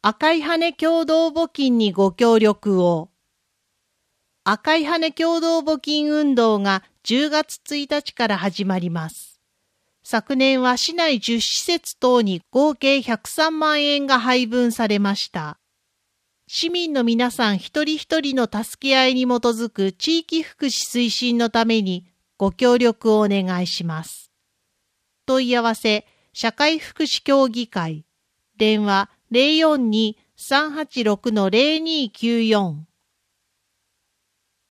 赤い羽共同募金にご協力を。赤い羽共同募金運動が10月1日から始まります。昨年は市内10施設等に合計103万円が配分されました。市民の皆さん一人一人の助け合いに基づく地域福祉推進のためにご協力をお願いします。問い合わせ、社会福祉協議会、電話042-386-0294